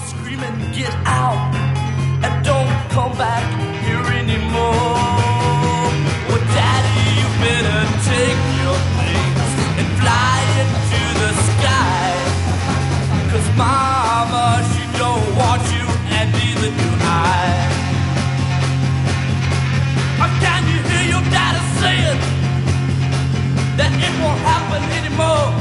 screaming, get out, and don't come back here anymore. Well, Daddy, you better take your things and fly into the sky. 'Cause Mama, she don't want you, and neither do I. Can you hear your daddy saying that it won't happen anymore?